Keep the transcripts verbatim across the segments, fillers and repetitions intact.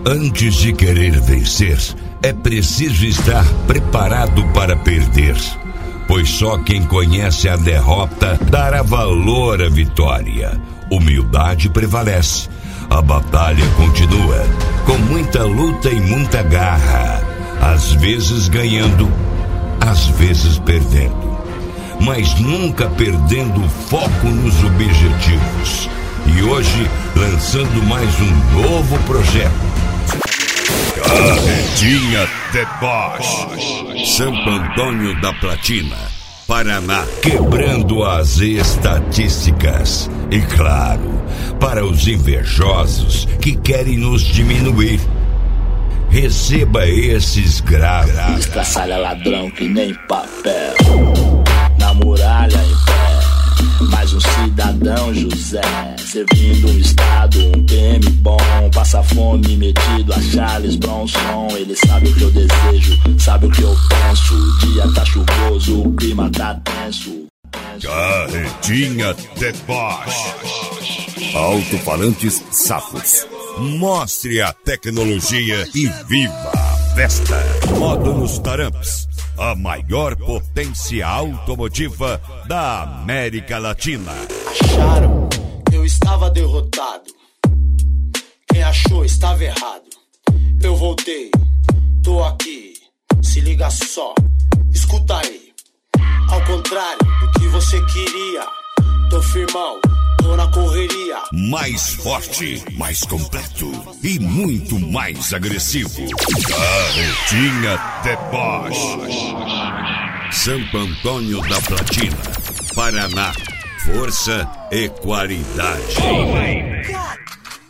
Antes de querer vencer, é preciso estar preparado para perder. Pois só quem conhece a derrota dará valor à vitória. Humildade prevalece. A batalha continua, com muita luta e muita garra. Às vezes ganhando, às vezes perdendo. Mas nunca perdendo o foco nos objetivos. E hoje, lançando mais um novo projeto. Carretinha de Bosch, Santo Antônio da Platina, Paraná, quebrando as estatísticas. E claro, para os invejosos que querem nos diminuir, receba esses graves. Estraçalha ladrão que nem papel, na muralha em pé, mais um cidadão José, servindo um estado, um P M bom, passa fome metido a Charles Bronson. Ele sabe o que eu desejo, sabe o que eu penso. O dia tá chuvoso, o clima tá tenso. Carretinha de Bosch. Alto-falantes Sapos. Mostre a tecnologia e viva a festa. Modo nos Taramps, a maior potência automotiva da América Latina. Acharam que eu estava derrotado. Quem achou estava errado. Eu voltei, tô aqui. Se liga só, escuta aí. Ao contrário do que você queria, tô firmão, tô na correria. Mais forte, mais completo e muito mais agressivo. Carretinha de Bosch. Santo Antônio da Platina, Paraná. Força e qualidade. Oh my God.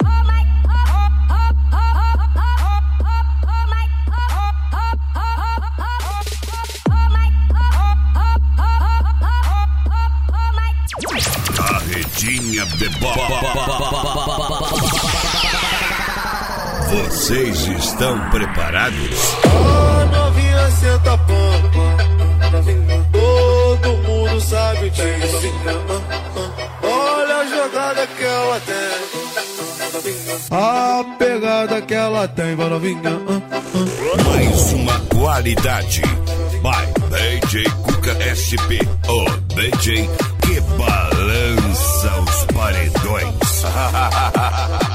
Carretinha de Bosch. Vocês estão preparados? Oh, novinha, senta pampa. Todo mundo sabe disso. Olha a jogada que ela tem, a pegada que ela tem, vai novinha. Mais uma qualidade. By D J Cuca S P, o D J que balança os paredões.